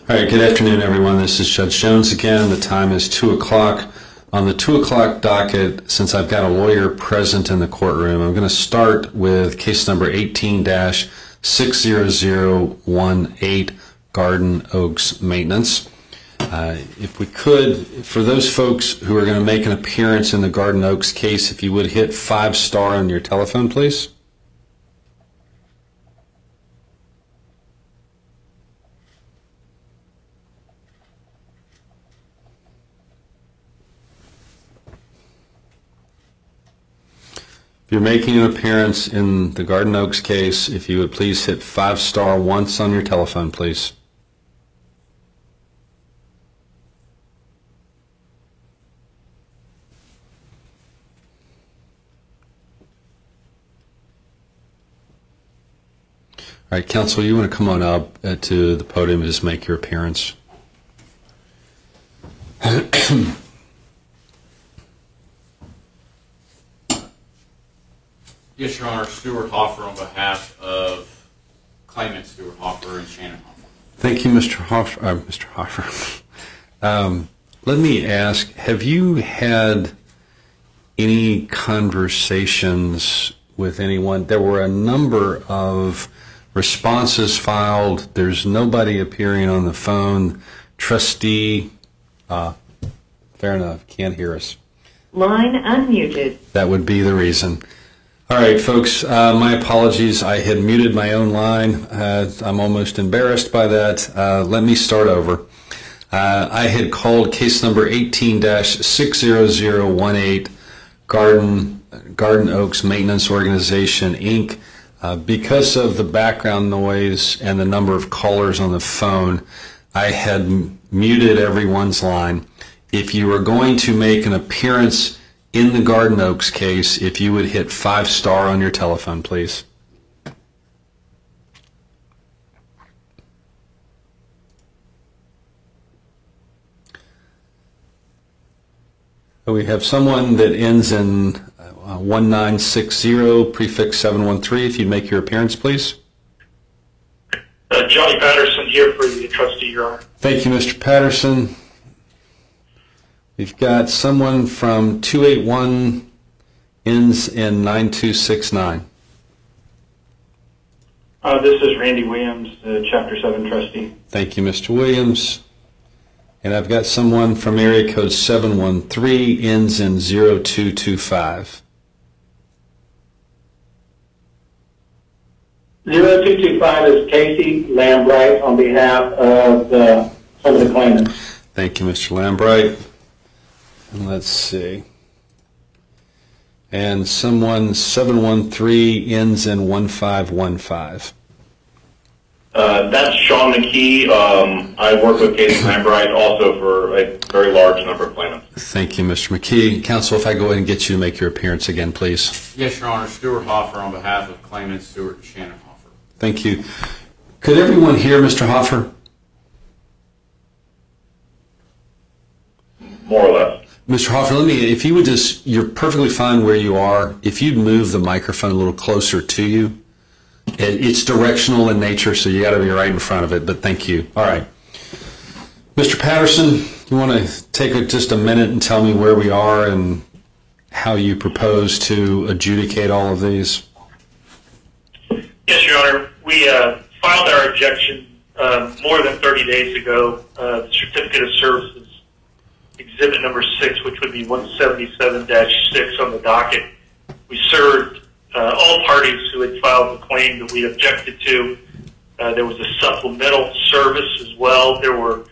All right, good afternoon, everyone. This is Judge Jones again. The time is 2 o'clock. On the 2 o'clock docket, since I've got a lawyer present in the courtroom, I'm going to start with case number 18-60018, Garden Oaks Maintenance. If we could, for those folks who are going to make an appearance in the Garden Oaks case, if you would hit 5-star on your telephone, please. If you're making an appearance in the Garden Oaks case, if you would please hit 5-star once on your telephone, please. All right, counsel, you want to come on up to the podium and just make your appearance. Yes, Your Honor. Stuart Hoffer on behalf of claimant Stuart Hoffer and Shannon Hoffer. Thank you, Mr. Hoffer. Let me ask, have you had any conversations with anyone? There were a number of responses filed. There's nobody appearing on the phone. Trustee, fair enough, can't hear us. Line unmuted. That would be the reason. All right, folks, my apologies. I had muted my own line. I'm almost embarrassed by that. Let me start over. I had called case number 18-60018, Garden Oaks Maintenance Organization, Inc. Because of the background noise and the number of callers on the phone, I had muted everyone's line. If you were going to make an appearance in the Garden Oaks case, if you would hit 5-star on your telephone, please. We have someone that ends in 1960, prefix 713. If you'd make your appearance, please. Johnny Patterson here for the trustee, Your Honor. Thank you, Mr. Patterson. We've got someone from 281, ends in 9269. This is Randy Williams, Chapter 7 trustee. Thank you, Mr. Williams. And I've got someone from area code 713, ends in 0225. 0225 is Casey Lambright on behalf of some of the claimants. Thank you, Mr. Lambright. And let's see. And someone 713 ends in 1515. That's Sean McKee. I work with Casey Lambright also for a very large number of claimants. Thank you, Mr. McKee. Counsel, if I go ahead and get you to make your appearance again, please. Yes, Your Honor. Stuart Hoffer on behalf of claimant Stuart and Shannon Hoffer. Thank you. Could everyone hear Mr. Hoffer? More or less. Mr. Hoffer, if you would just, you're perfectly fine where you are. If you'd move the microphone a little closer to you. It's directional in nature, so you got to be right in front of it, but thank you. All right. Mr. Patterson, you want to take just a minute and tell me where we are and how you propose to adjudicate all of these? Yes, Your Honor. We filed our objection more than 30 days ago. The Certificate of Services, Exhibit number 6, which would be 177-6 on the docket. We served all parties who had filed the claim that we objected to. There was a supplemental service as well. There were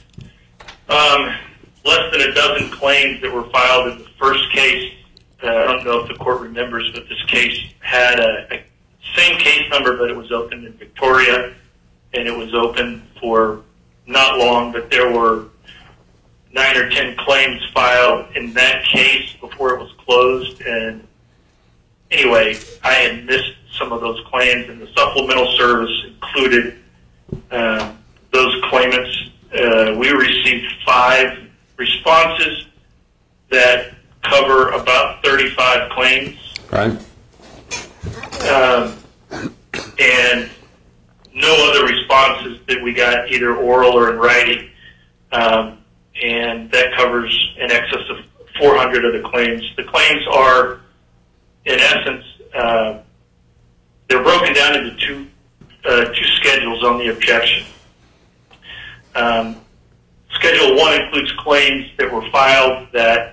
less than a dozen claims that were filed in the first case. I don't know if the court remembers, but this case had a same case number, but it was opened in Victoria, and it was open for not long, but there were 9 or 10 claims filed in that case before it was closed. And anyway, I had missed some of those claims, and the supplemental service included those claimants. We received 5 responses that cover about 35 claims. Right. And no other responses that we got, either oral or in writing. And that covers in excess of 400 of the claims. The claims are, in essence, they're broken down into two schedules on the objection. Schedule 1 includes claims that were filed that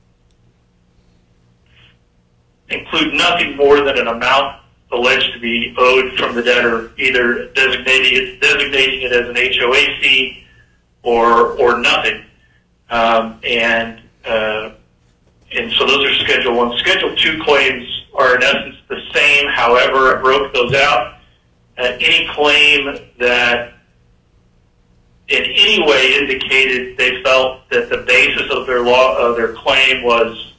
include nothing more than an amount alleged to be owed from the debtor, either designating it as an HOA fee or nothing. And so those are Schedule 1. Schedule 2 claims are in essence the same. However, I broke those out. Any claim that in any way indicated they felt that the basis of their claim was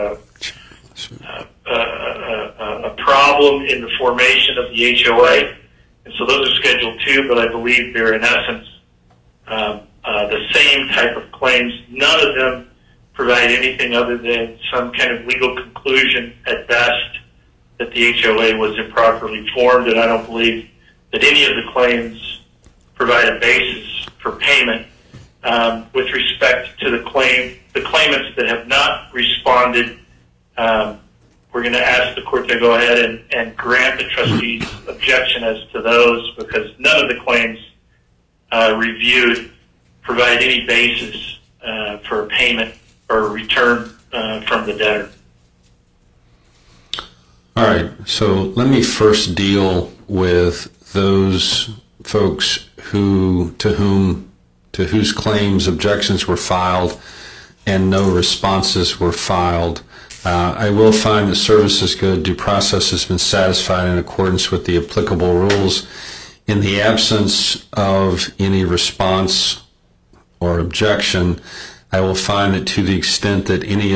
a problem in the formation of the HOA, and so those are Schedule 2. But I believe they're in essence the same type of claims. None of them provide anything other than some kind of legal conclusion at best that the HOA was improperly formed, and I don't believe that any of the claims provide a basis for payment. With respect to the claimants that have not responded, we're going to ask the court to go ahead and grant the trustee's objection as to those, because none of the claims reviewed provide any basis for a payment or a return from the debtor. All right, so let me first deal with those folks to whose claims objections were filed and no responses were filed. I will find that service is good, due process has been satisfied in accordance with the applicable rules. In the absence of any response or objection, I will find that to the extent that any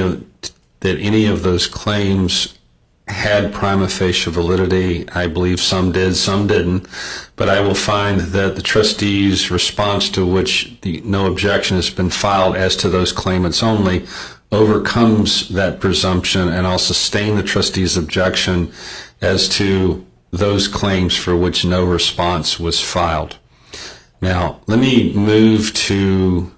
of those claims had prima facie validity, I believe some did, some didn't, but I will find that the trustee's response to which no objection has been filed as to those claimants only overcomes that presumption, and I'll sustain the trustee's objection as to those claims for which no response was filed. Now, let me move to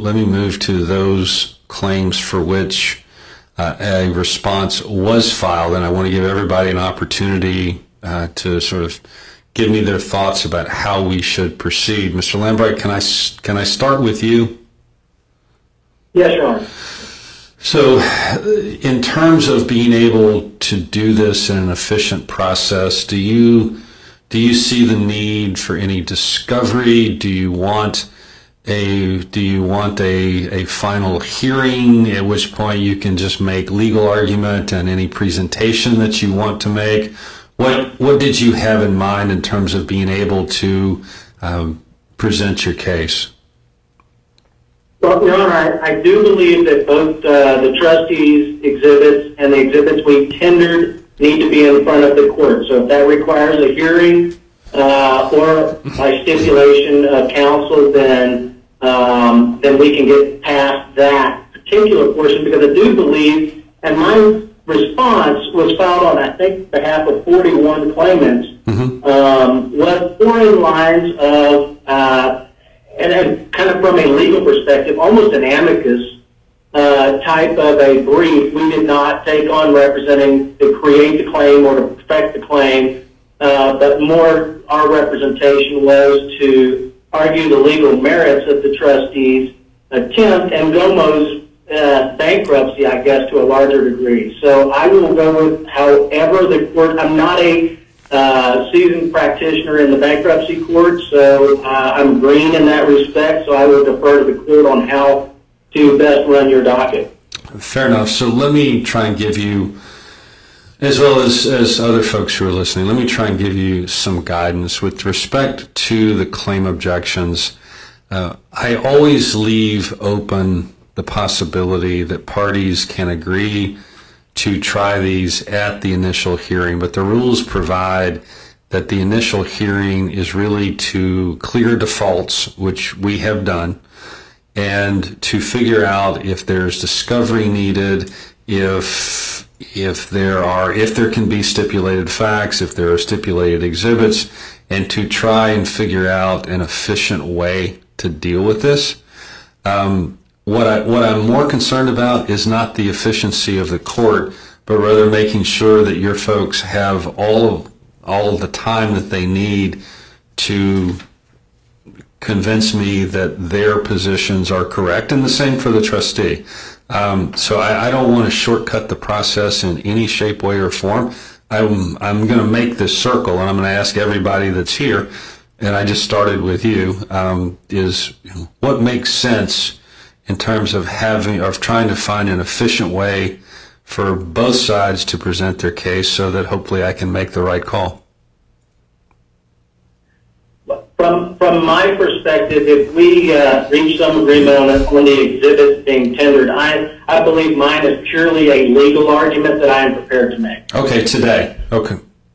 those claims for which a response was filed, and I want to give everybody an opportunity to sort of give me their thoughts about how we should proceed. Mr. Lambright, can I start with you? Yes, Your Honor. So, in terms of being able to do this in an efficient process, do you see the need for any discovery? Do you want a final hearing, at which point you can just make legal argument and any presentation that you want to make? What did you have in mind in terms of being able to present your case? Well, Your Honor, I do believe that both the trustees' exhibits and the exhibits we tendered need to be in front of the court. So if that requires a hearing or by stipulation of counsel, then we can get past that particular portion, because I do believe, and my response was filed on, I think, behalf of 41 claimants, was 4 lines of, and kind of from a legal perspective, almost an amicus type of a brief. We did not take on representing to create the claim or to perfect the claim, but more our representation was to argue the legal merits of the trustees' attempt and Gomo's bankruptcy, I guess, to a larger degree. So I will go with however the court. I'm not a seasoned practitioner in the bankruptcy court, so I'm green in that respect, so I will defer to the court on how to best run your docket. Fair enough. So let me try and give you, as well as other folks who are listening, let me try and give you some guidance. With respect to the claim objections, I always leave open the possibility that parties can agree to try these at the initial hearing, but the rules provide that the initial hearing is really to clear defaults, which we have done, and to figure out if there's discovery needed, if there can be stipulated facts, if there are stipulated exhibits, and to try and figure out an efficient way to deal with this. What I'm more concerned about is not the efficiency of the court, but rather making sure that your folks have all of the time that they need to convince me that their positions are correct, and the same for the trustee. So I don't want to shortcut the process in any shape, way, or form. I'm going to make this circle, and I'm going to ask everybody that's here, and I just started with you, is what makes sense in terms of trying to find an efficient way for both sides to present their case so that hopefully I can make the right call. From my perspective, if we reach some agreement on the exhibits being tendered, I believe mine is purely a legal argument that I am prepared to make. Okay, today. Okay.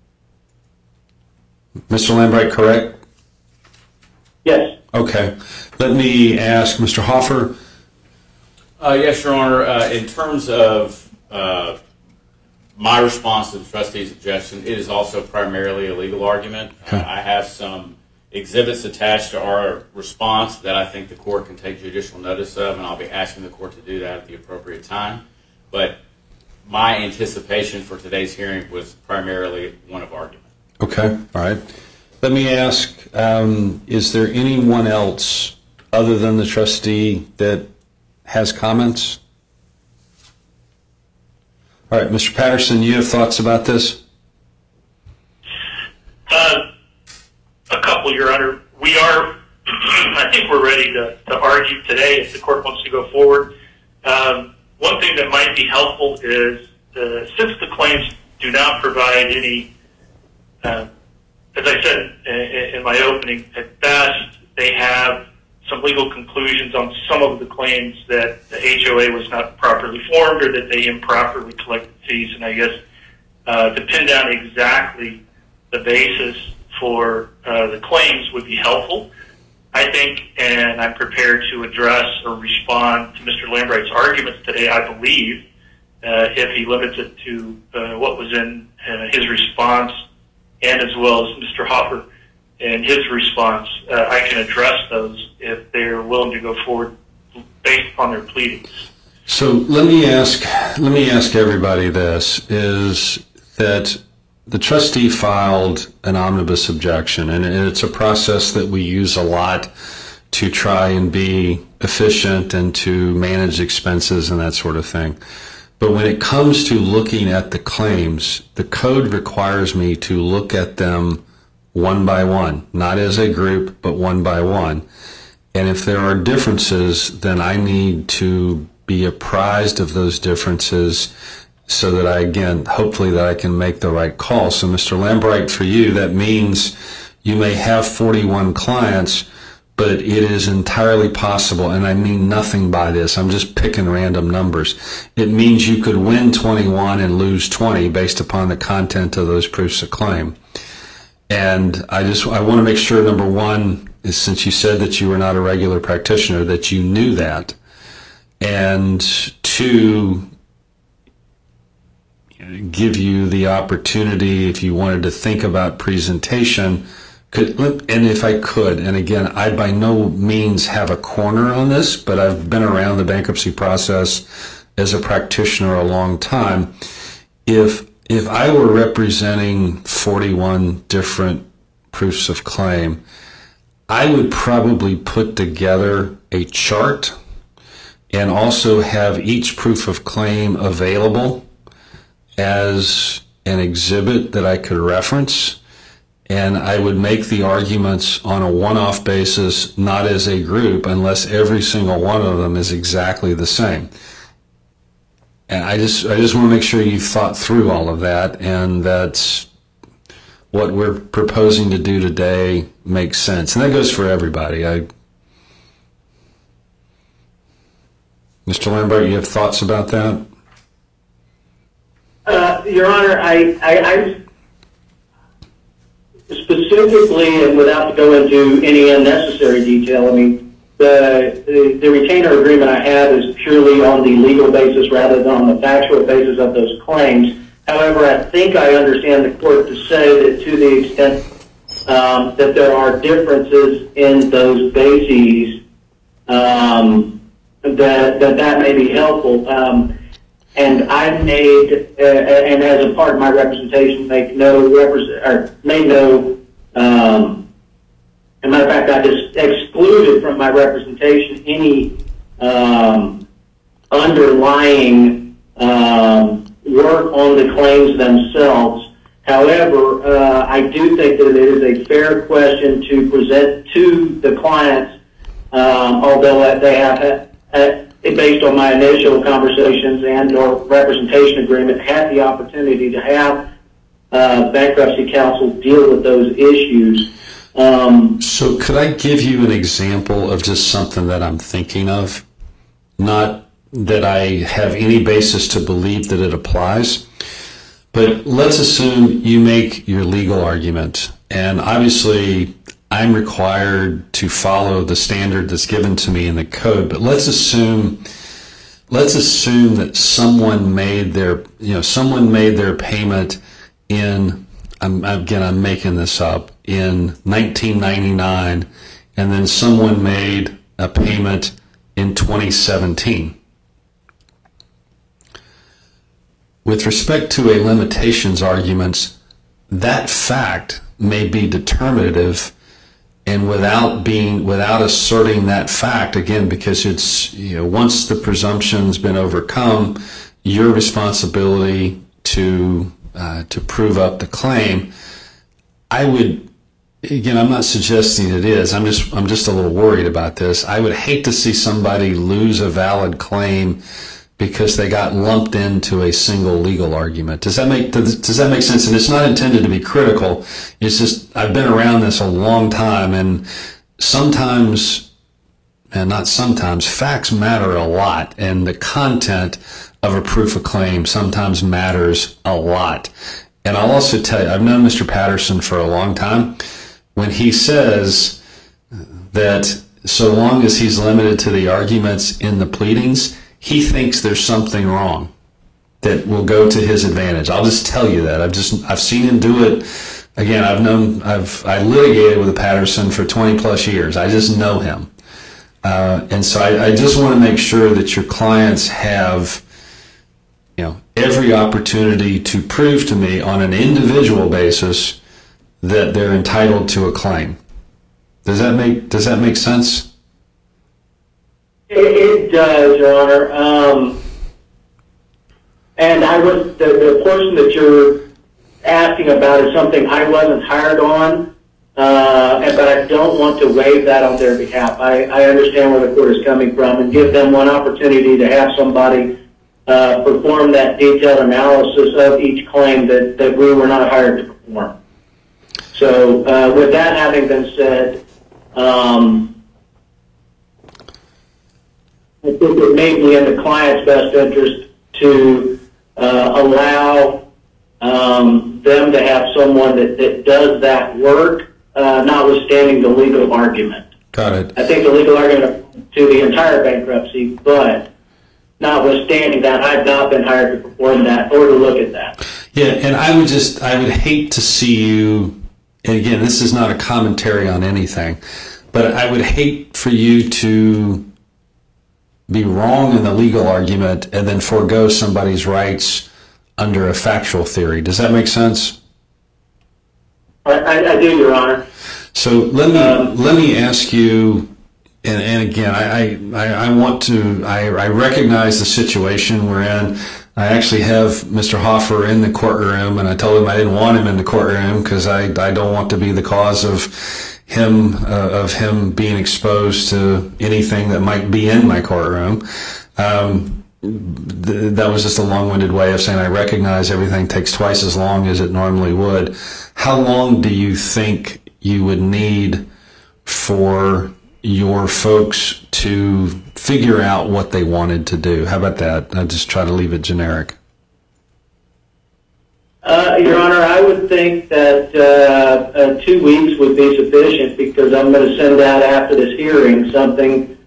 Mr. Lambright, correct? Yes. Okay. Let me ask Mr. Hoffer. Yes, Your Honor. In terms of my response to the trustee's suggestion, it is also primarily a legal argument. I have some exhibits attached to our response that I think the court can take judicial notice of, and I'll be asking the court to do that at the appropriate time. But my anticipation for today's hearing was primarily one of argument. Okay, all right. Let me ask, is there anyone else other than the trustee that has comments? All right, Mr. Patterson, you have thoughts about this? A couple, Your Honor. I think we're ready to argue today if the court wants to go forward. One thing that might be helpful is, since the claims do not provide any, as I said in my opening, at best they have some legal conclusions on some of the claims that the HOA was not properly formed or that they improperly collected fees. And I guess to pin down exactly the basis for the claims would be helpful, I think, and I'm prepared to address or respond to Mr. Lambright's arguments today, I believe, if he limits it to what was in his response and as well as Mr. Hoffer and his response. I can address those if they're willing to go forward based upon their pleadings. So let me ask everybody this, is that the trustee filed an omnibus objection, and it's a process that we use a lot to try and be efficient and to manage expenses and that sort of thing. But when it comes to looking at the claims, the code requires me to look at them one by one, not as a group, but one by one. And if there are differences, then I need to be apprised of those differences so that hopefully that I can make the right call. So Mr. Lambright, for you, that means you may have 41 clients, but it is entirely possible, and I mean nothing by this, I'm just picking random numbers. It means you could win 21 and lose 20 based upon the content of those proofs of claim. And I want to make sure, number one, is since you said that you were not a regular practitioner, that you knew that. And two, give you the opportunity, if you wanted to think about presentation, and if I could, and again, I by no means have a corner on this, but I've been around the bankruptcy process as a practitioner a long time. If I were representing 41 different proofs of claim, I would probably put together a chart and also have each proof of claim available as an exhibit that I could reference, and I would make the arguments on a one-off basis, not as a group, unless every single one of them is exactly the same. And I just want to make sure you've thought through all of that, and that's what we're proposing to do today makes sense. And that goes for everybody. Mr. Lambert, you have thoughts about that? Your Honor, I specifically, and without going into any unnecessary detail, I mean, the retainer agreement I have is purely on the legal basis rather than on the factual basis of those claims. However, I think I understand the court to say that to the extent that there are differences in those bases, that may be helpful. And I made, and as a part of my representation, made no, as a matter of fact, I just excluded from my representation any underlying work on the claims themselves. However, I do think that it is a fair question to present to the clients, although they have, based on my initial conversations and or representation agreement, had the opportunity to have bankruptcy counsel deal with those issues. So could I give you an example of just something that I'm thinking of? Not that I have any basis to believe that it applies, but let's assume you make your legal argument, and obviously I'm required to follow the standard that's given to me in the code, but let's assume that someone made their payment in, I'm making this up, in 1999, and then someone made a payment in 2017. With respect to a limitations argument, that fact may be determinative, and without asserting that fact, again, because it's, once the presumption's been overcome, your responsibility to prove up the claim. I would, again, I'm not suggesting it is. I'm just a little worried about this. I would hate to see somebody lose a valid claim because they got lumped into a single legal argument. Does that make sense? And it's not intended to be critical. It's just, I've been around this a long time, and sometimes, and not sometimes, facts matter a lot, and the content of a proof of claim sometimes matters a lot. And I'll also tell you, I've known Mr. Patterson for a long time. When he says that so long as he's limited to the arguments in the pleadings, he thinks there's something wrong that will go to his advantage. I'll just tell you that. I've seen him do it. Again, I litigated with Patterson for 20 plus years. I just know him. And so I just want to make sure that your clients have, every opportunity to prove to me on an individual basis that they're entitled to a claim. Does that make sense? It does, Your Honor. And the portion that you're asking about is something I wasn't hired on, but I don't want to waive that on their behalf. I understand where the court is coming from and give them one opportunity to have somebody perform that detailed analysis of each claim that we were not hired to perform. So with that having been said, I think it may be in the client's best interest to allow them to have someone that does that work, notwithstanding the legal argument. Got it. I think the legal argument to the entire bankruptcy, but notwithstanding that, I've not been hired to perform that or to look at that. Yeah, and I would hate to see you, and again, this is not a commentary on anything, but I would hate for you to be wrong in the legal argument and then forego somebody's rights under a factual theory. Does that make sense? I do, Your Honor. So let me ask you, and again, I recognize the situation we're in. I actually have Mr. Hoffer in the courtroom, and I told him I didn't want him in the courtroom because I don't want to be the cause of him being exposed to anything that might be in my courtroom. That was just a long-winded way of saying I recognize everything takes twice as long as it normally would. How long do you think you would need for your folks to figure out what they wanted to do? How about that? I'll just try to leave it generic. Your Honor, I would think that 2 weeks would be sufficient because I'm going to send out after this hearing something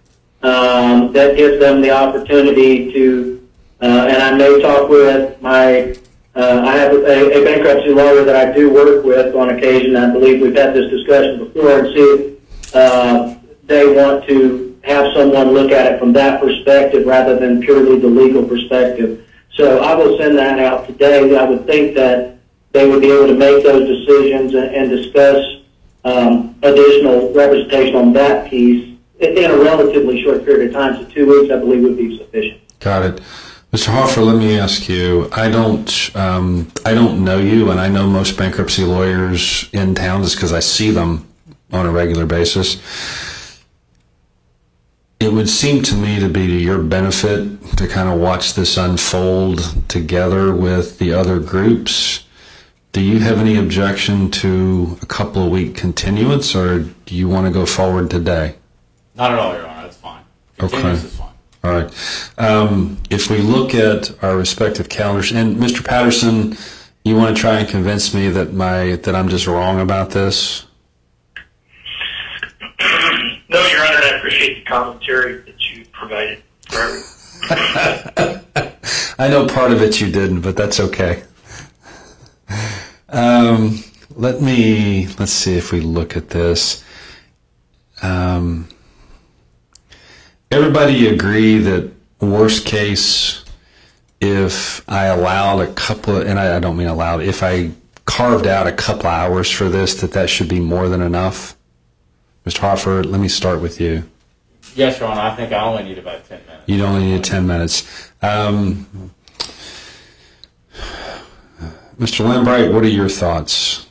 that gives them the opportunity to, and I may talk with my I have a bankruptcy lawyer that I do work with on occasion. I believe we've had this discussion before, and see if they want to have someone look at it from that perspective rather than purely the legal perspective. So I will send that out today. I would think that they would be able to make those decisions and discuss additional representation on that piece in a relatively short period of time. So 2 weeks, I believe, would be sufficient. Got it. Mr. Hoffer, let me ask you, I don't know you, and I know most bankruptcy lawyers in town just because I see them on a regular basis. It would seem to me to be to your benefit to kind of watch this unfold together with the other groups. Do you have any objection to a couple of week continuance, or do you want to go forward today? Not at all, Your Honor. That's fine. Continuance is fine. All right. If we look at our respective calendars, and Mr. Patterson, you want to try and convince me that I'm just wrong about this? No, Your Honor, I appreciate the commentary that you provided for everyone. I know part of it you didn't, but that's okay. Let's see if we look at this. Everybody agree that worst case, if I allowed a couple of, and I don't mean allowed, if I carved out a couple of hours for this, that should be more than enough? Mr. Hoffer, let me start with you. Yes, Your Honor. I think I only need about 10 minutes. You'd only need 10 minutes. Mr. Lambright, what are your thoughts?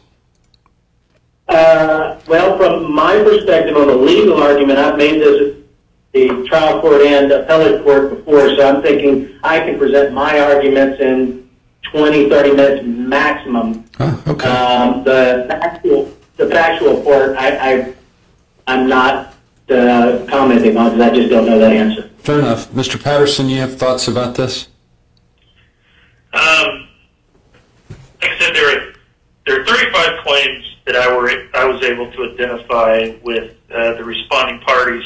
Well, from my perspective on the legal argument, I've made this at the trial court and appellate court before, so I'm thinking I can present my arguments in 20, 30 minutes maximum. Oh, okay. The factual part, I'm not commenting on because I just don't know that answer. Fair enough. Mr. Patterson, you have thoughts about this? Like I said, there are 35 claims that I was able to identify with the responding parties.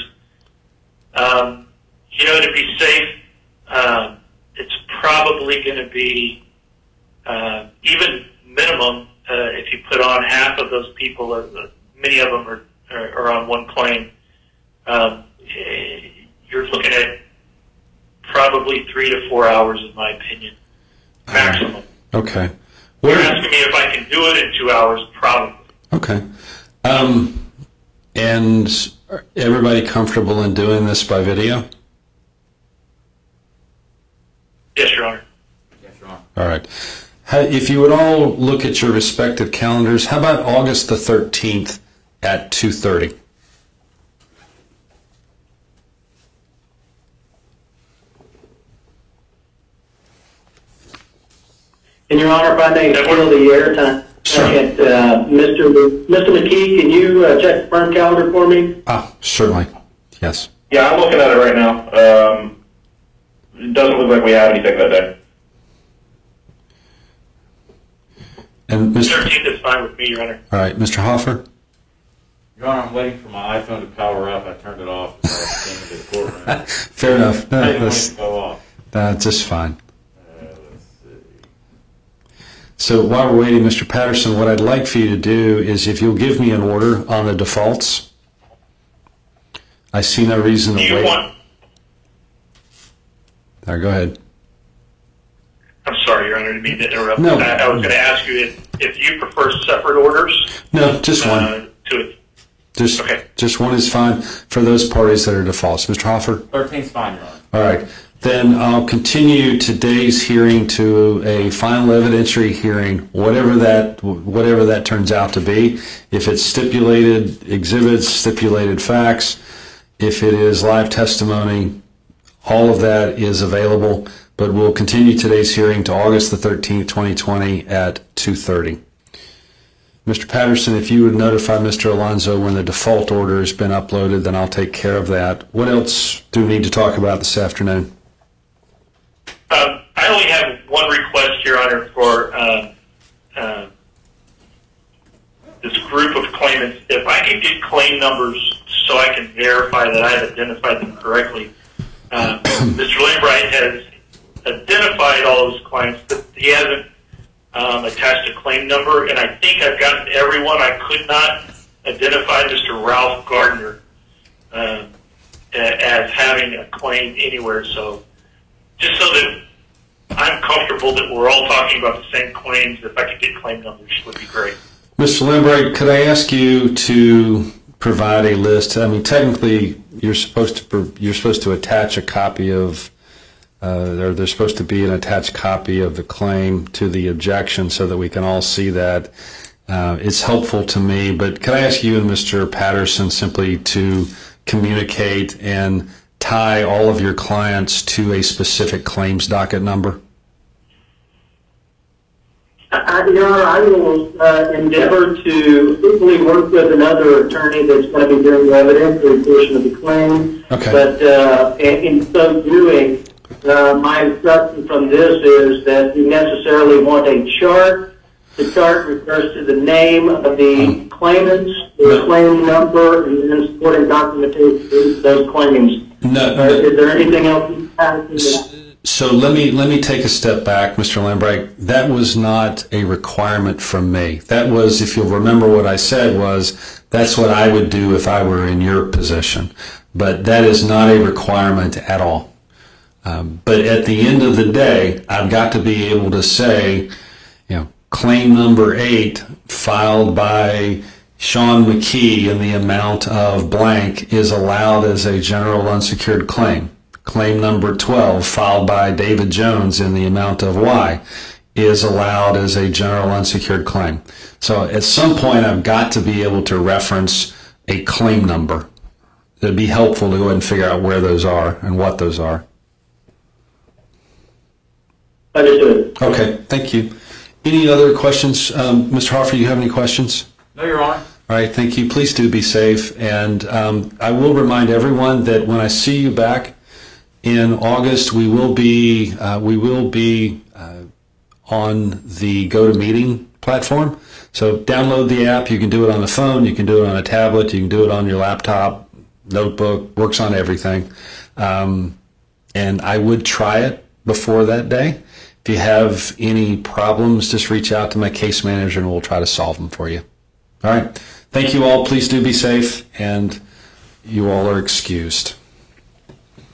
To be safe, it's probably going to be even minimum if you put on half of those people. Many of them are on one claim. You're looking at probably 3 to 4 hours, in my opinion, maximum. Okay. You're asking me if I can do it in 2 hours, probably. Okay. And everybody comfortable in doing this by video? Yes, Your Honor. Yes, Your Honor. All right. If you would all look at your respective calendars, how about August the 13th at 2:30? And Your Honor, if I may fill the airtime. Sure. Mr. McKee, can you check the firm calendar for me? Certainly. Yes. Yeah, I'm looking at it right now. It doesn't look like we have anything that day. And Mr. 13th is fine with me, Your Honor. All right, Mr. Hoffer? Your Honor, I'm waiting for my iPhone to power up. I turned it off before I came into the courtroom. Fair enough. I didn't want it to go off. That's just fine. Let's see. So while we're waiting, Mr. Patterson, what I'd like for you to do is if you'll give me an order on the defaults. I see no reason to Do you wait. want... All right, go ahead. I'm sorry, Your Honor, I didn't mean to interrupt. No. I was going to ask you if you prefer separate orders. No, just one. Okay. Just one is fine for those parties that are defaults. Mr. Hoffer? 13's fine, Your Honor. All right. Then I'll continue today's hearing to a final evidentiary hearing, whatever that turns out to be. If it's stipulated exhibits, stipulated facts, if it is live testimony, all of that is available. But we'll continue today's hearing to August the 13th, 2020 at 2:30. Mr. Patterson, if you would notify Mr. Alonzo when the default order has been uploaded, then I'll take care of that. What else do we need to talk about this afternoon? I only have one request, Your Honor, for this group of claimants. If I could get claim numbers so I can verify that I've identified them correctly. Mr. Lambright has identified all those clients, but he hasn't attached a claim number, and I think I've gotten everyone. I could not identify Mr. Ralph Gardner as having a claim anywhere. So just so that I'm comfortable that we're all talking about the same claims, if I could get claim numbers would be great. Mr. Lambright, could I ask you to provide a list? I mean, technically, you're supposed to attach a copy of, or there's supposed to be an attached copy of the claim to the objection so that we can all see that. It's helpful to me, but could I ask you and Mr. Patterson simply to communicate and tie all of your clients to a specific claims docket number? Your Honor, I will endeavor to hopefully work with another attorney that's going to be doing the evidentiary portion of the claim. Okay. But in so doing, my instruction from this is that you necessarily want a chart. The chart refers to the name of the claimants, the claim number, and then supporting documentation of those claims. No. Is there anything else you have? So let me take a step back, Mr. Lambright. That was not a requirement from me. That was, if you'll remember what I said, was that's what I would do if I were in your position. But that is not a requirement at all. But at the end of the day, I've got to be able to say, claim number 8 filed by Sean McKee in the amount of blank is allowed as a general unsecured claim. Claim number 12 filed by David Jones in the amount of Y is allowed as a general unsecured claim. So at some point I've got to be able to reference a claim number. It'd be helpful to go ahead and figure out where those are and what those are. Understood. Okay, thank you. Any other questions? Mr. Hoffer, you have any questions? No, Your Honor. All right, thank you. Please do be safe. And I will remind everyone that when I see you back in August, we will be on the GoToMeeting platform. So download the app. You can do it on the phone. You can do it on a tablet. You can do it on your laptop, notebook. Works on everything. And I would try it before that day. If you have any problems, just reach out to my case manager and we'll try to solve them for you. All right. Thank you all. Please do be safe, and you all are excused.